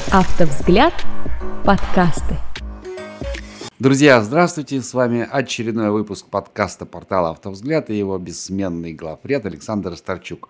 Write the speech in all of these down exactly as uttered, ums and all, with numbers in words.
Автовзгляд. Подкасты. Друзья, здравствуйте! С вами очередной выпуск подкаста портала «Автовзгляд» и его бессменный главред Александр Старчук.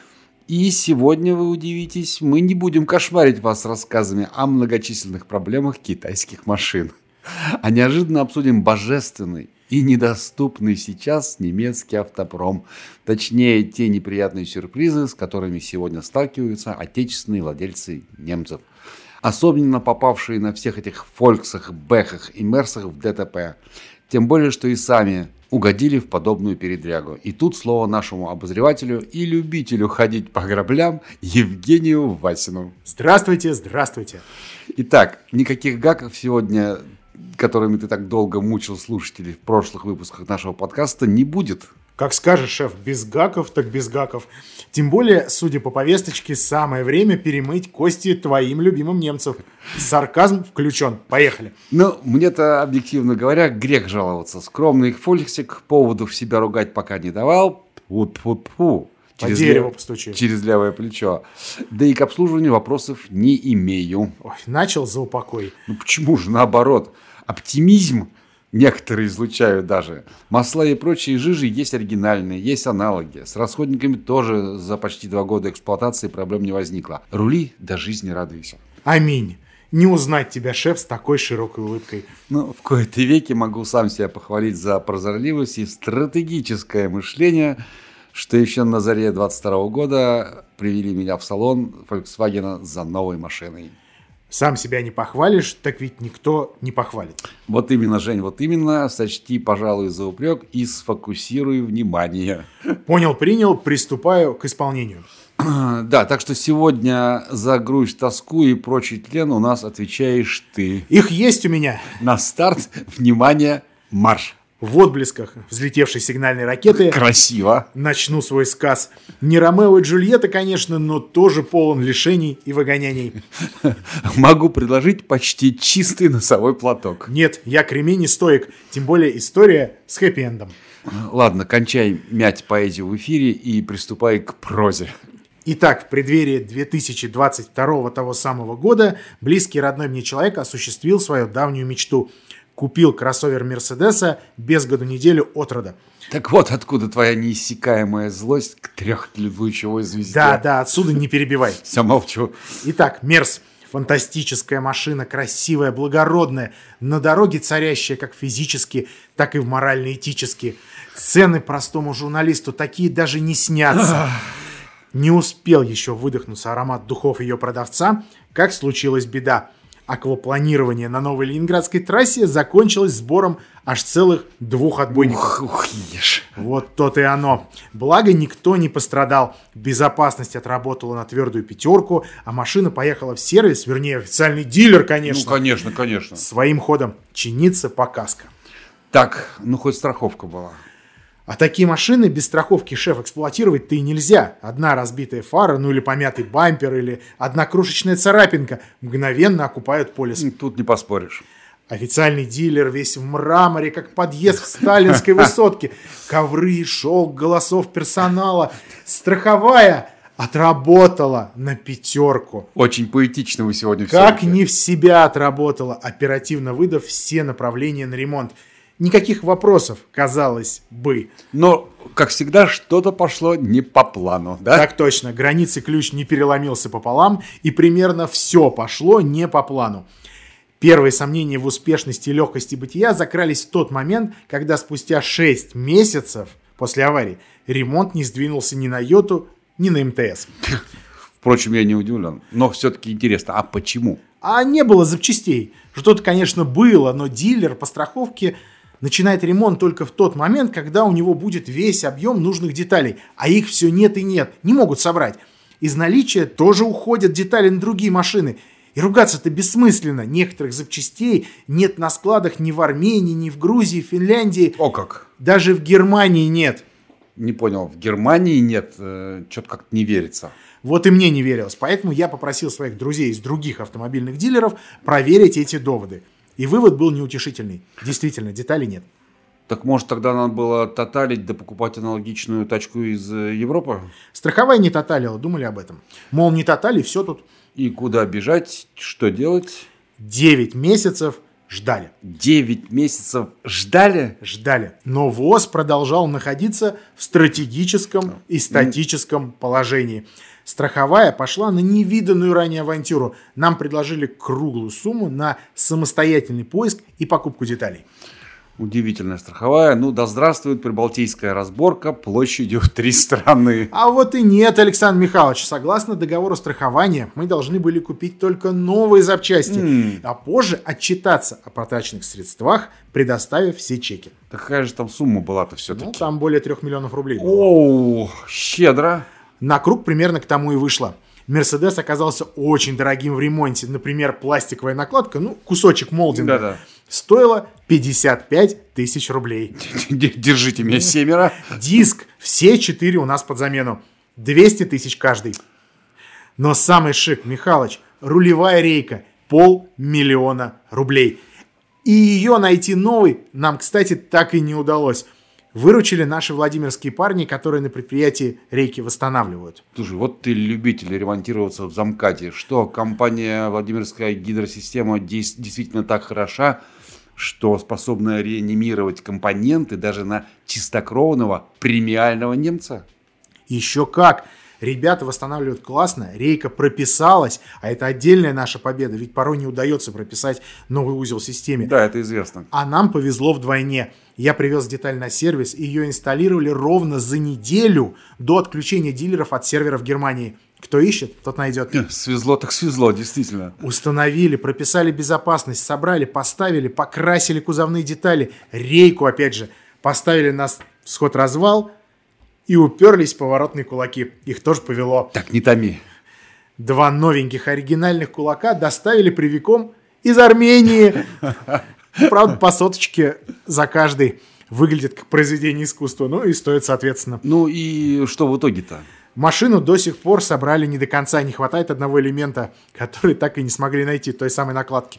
И сегодня, вы удивитесь, мы не будем кошмарить вас рассказами о многочисленных проблемах китайских машин, а неожиданно обсудим божественный и недоступный сейчас немецкий автопром. Точнее, те неприятные сюрпризы, с которыми сегодня сталкиваются отечественные владельцы немцев. Особенно попавшие на всех этих фольксах, бэхах и мерсах в ДТП. Тем более, что и сами угодили в подобную передрягу. И тут слово нашему обозревателю и любителю ходить по граблям Евгению Васину. Здравствуйте, здравствуйте. Итак, никаких гаков сегодня, которыми ты так долго мучил слушателей в прошлых выпусках нашего подкаста, не будет. Как скажешь, шеф, без гаков, так без гаков. Тем более, судя по повесточке, самое время перемыть кости твоим любимым немцам. Сарказм включен. Поехали. Ну, мне-то, объективно говоря, грех жаловаться. Скромный их фольксик поводу в себя ругать пока не давал. Пу-пу-пу. По дереву постучи. Через левое плечо. Да и к обслуживанию вопросов не имею. Ой, начал за упокой. Ну почему же наоборот? Оптимизм некоторые излучают даже. Масла и прочие жижи есть оригинальные, есть аналоги. С расходниками тоже за почти два года эксплуатации проблем не возникло. Рули, до жизни радуйся. Аминь. Не узнать тебя, шеф, с такой широкой улыбкой. Ну, в кои-то веки могу сам себя похвалить за прозорливость и стратегическое мышление, что еще на заре двадцать второго года привели меня в салон Volkswagen за новой машиной. Сам себя не похвалишь, так ведь никто не похвалит. Вот именно, Жень, вот именно. Сочти, пожалуй, за упрек и сфокусируй внимание. Понял, принял, приступаю к исполнению. Да, так что сегодня за грусть, тоску и прочий тлен у нас отвечаешь ты. Их есть у меня. На старт, внимание, марш. В отблесках взлетевшей сигнальной ракеты красиво начну свой сказ. Не Ромео и Джульетта, конечно, но тоже полон лишений и выгоняний. Могу предложить почти чистый носовой платок. Нет, я кремень и стоик. Тем более история с хэппи-эндом. Ладно, кончай мять поэзию в эфире и приступай к прозе. Итак, в преддверии две тысячи двадцать второго того самого года близкий родной мне человек осуществил свою давнюю мечту. Купил кроссовер Мерседеса без году неделю от рода. Так вот откуда твоя неиссякаемая злость к трехлучевой звезде. Да, да, отсюда не перебивай. Все молчу. Итак, Мерс. Фантастическая машина, красивая, благородная, на дороге царящая как физически, так и в морально-этически. Цены простому журналисту такие даже не снятся. Не успел еще выдохнуться аромат духов ее продавца, как случилась беда. Аквапланирование на новой ленинградской трассе закончилось сбором аж целых двух отбойников. Ух, ух, ешь. Вот то-то и оно. Благо, никто не пострадал. Безопасность отработала на твердую пятерку, а машина поехала в сервис, вернее, официальный дилер, конечно. Ну, конечно, конечно. Своим ходом чинится показка. Так, ну хоть страховка была. А такие машины без страховки, шеф, эксплуатировать-то и нельзя. Одна разбитая фара, ну или помятый бампер, или одна крошечная царапинка мгновенно окупают полис. Тут не поспоришь. Официальный дилер весь в мраморе, как подъезд в сталинской высотке. Ковры, шелк, голосов персонала. Страховая отработала на пятерку. Очень поэтично вы сегодня все. Как не в себя отработала, оперативно выдав все направления на ремонт. Никаких вопросов, казалось бы. Но, как всегда, что-то пошло не по плану, да? Так точно. Границы ключ не переломился пополам, и примерно все пошло не по плану. Первые сомнения в успешности и легкости бытия закрались в тот момент, когда спустя шесть месяцев после аварии ремонт не сдвинулся ни на йоту, ни на эм тэ эс. Впрочем, я не удивлен. Но все-таки интересно, а почему? А не было запчастей. Что-то, конечно, было, но дилер по страховке начинает ремонт только в тот момент, когда у него будет весь объем нужных деталей, а их все нет и нет, не могут собрать. Из наличия тоже уходят детали на другие машины. И ругаться-то бессмысленно. Некоторых запчастей нет на складах ни в Армении, ни в Грузии, Финляндии. О как! Даже в Германии нет. Не понял, в Германии нет, э, что-то как-то не верится. Вот и мне не верилось, поэтому я попросил своих друзей из других автомобильных дилеров проверить эти доводы. И вывод был неутешительный. Действительно, деталей нет. Так может тогда надо было тоталить да покупать аналогичную тачку из э, Европы? Страховая не тоталила, думали об этом. Мол, не тотали, все тут. И куда бежать, что делать? Девять месяцев ждали. Девять месяцев ждали? Ждали. Но ВОЗ продолжал находиться в стратегическом и статическом положении. Страховая пошла на невиданную ранее авантюру. Нам предложили круглую сумму на самостоятельный поиск и покупку деталей. Удивительная страховая. Ну, да здравствует прибалтийская разборка площадью в три страны. А вот и нет, Александр Михайлович. Согласно договору страхования, мы должны были купить только новые запчасти, mm. а позже отчитаться о потраченных средствах, предоставив все чеки. Так какая же там сумма была-то все-таки? Ну, там более трех миллионов рублей было. Оу, щедро. На круг примерно к тому и вышло. Мерседес оказался очень дорогим в ремонте. Например, пластиковая накладка, ну, кусочек молдинга, Да-да. стоила пятьдесят пять тысяч рублей. Держите меня, семеро. Диск, все четыре у нас под замену. двести тысяч каждый. Но самый шик, Михалыч, рулевая рейка, полмиллиона рублей. И ее найти новый нам, кстати, так и не удалось. Выручили наши владимирские парни, которые на предприятии рейки восстанавливают. Слушай, вот ты любитель ремонтироваться в замкате. Что, компания Владимирская гидросистема дес- действительно так хороша, что способна реанимировать компоненты даже на чистокровного премиального немца? Еще как! Ребята восстанавливают классно, рейка прописалась, а это отдельная наша победа, ведь порой не удается прописать новый узел в системе. Да, это известно. А нам повезло вдвойне. Я привез деталь на сервис, и ее инсталлировали ровно за неделю до отключения дилеров от серверов Германии. Кто ищет, тот найдет. Свезло так свезло, действительно. Установили, прописали безопасность, собрали, поставили, покрасили кузовные детали, рейку, опять же, поставили на сход-развал и уперлись в поворотные кулаки. Их тоже повело. Так, не томи. Два новеньких оригинальных кулака доставили привиком из Армении. Правда, по соточке за каждый. Выглядит как произведение искусства. Ну и стоит соответственно. Ну и что в итоге-то? Машину до сих пор собрали не до конца. Не хватает одного элемента, который так и не смогли найти, той самой накладки.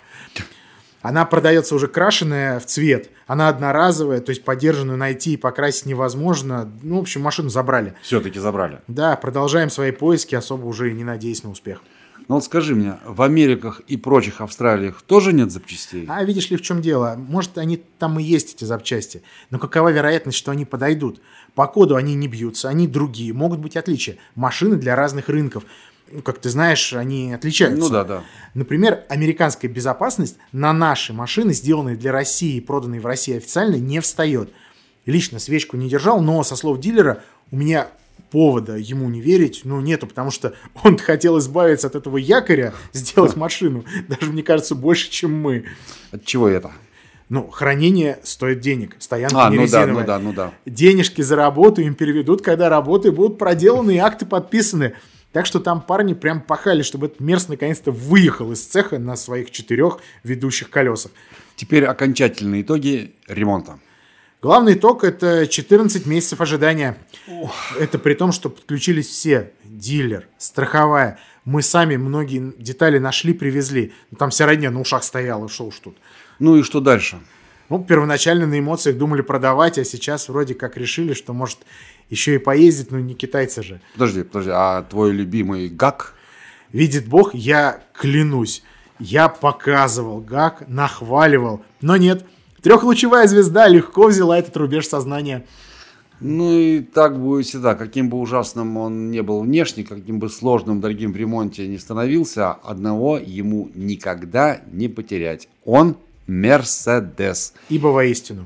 Она продается уже крашеная в цвет. Она одноразовая, то есть подержанную найти и покрасить невозможно. Ну, в общем, машину забрали. Все-таки забрали. Да, продолжаем свои поиски, особо уже и не надеясь на успех. Ну вот скажи мне, в Америках и прочих Австралиях тоже нет запчастей? А видишь ли, в чем дело? Может, они там и есть, эти запчасти. Но какова вероятность, что они подойдут? По коду они не бьются, они другие. Могут быть отличия. Машины для разных рынков. Ну, как ты знаешь, они отличаются. Ну да, да. Например, американская безопасность на наши машины, сделанные для России и проданные в России официально, не встает. Лично свечку не держал, но со слов дилера у меня повода ему не верить, ну, нету, потому что он хотел избавиться от этого якоря, сделать машину, даже, мне кажется, больше, чем мы. От чего это? Ну, хранение стоит денег, стоянка а, не ну резиновая. Да, ну да, ну да. Денежки за работу им переведут, когда работы будут проделаны и акты подписаны. Так что там парни прям пахали, чтобы этот мерз наконец-то выехал из цеха на своих четырех ведущих колесах. Теперь окончательные итоги ремонта. Главный итог – это четырнадцать месяцев ожидания. Ох. Это при том, что подключились все. Дилер, страховая. Мы сами многие детали нашли, привезли. Там вся родня на ушах стояла, что уж тут. Ну и что дальше? Ну, первоначально на эмоциях думали продавать, а сейчас вроде как решили, что может еще и поездить, но не китайцы же. Подожди, подожди, а твой любимый ГАК? Видит Бог, я клянусь. Я показывал ГАК, нахваливал, но нет. Трехлучевая звезда легко взяла этот рубеж сознания. Ну и так будет всегда. Каким бы ужасным он не был внешне, каким бы сложным, дорогим в ремонте не становился, одного ему никогда не потерять. Он Мерседес. Ибо воистину.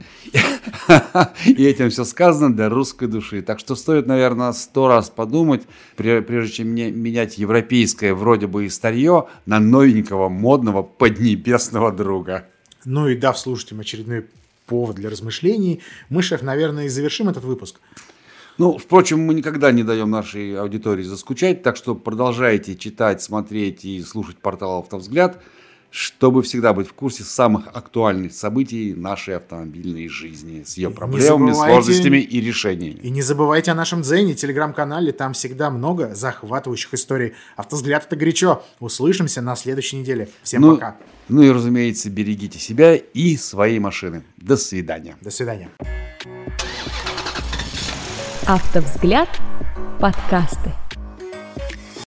И этим все сказано для русской души. Так что стоит, наверное, сто раз подумать, прежде чем менять европейское вроде бы и старье на новенького, модного, поднебесного друга. Ну и дав слушателям очередной повод для размышлений, мы, шеф, наверное, и завершим этот выпуск. Ну, впрочем, мы никогда не даем нашей аудитории заскучать, так что продолжайте читать, смотреть и слушать портал «Автовзгляд». чтобы всегда быть в курсе самых актуальных событий нашей автомобильной жизни с ее проблемами, забывайте... сложностями и решениями. И не забывайте о нашем Дзене, телеграм-канале, там всегда много захватывающих историй. «Автовзгляд» — это горячо. Услышимся на следующей неделе. Всем ну, пока. Ну и, разумеется, берегите себя и свои машины. До свидания. До свидания. «Автовзгляд» подкасты.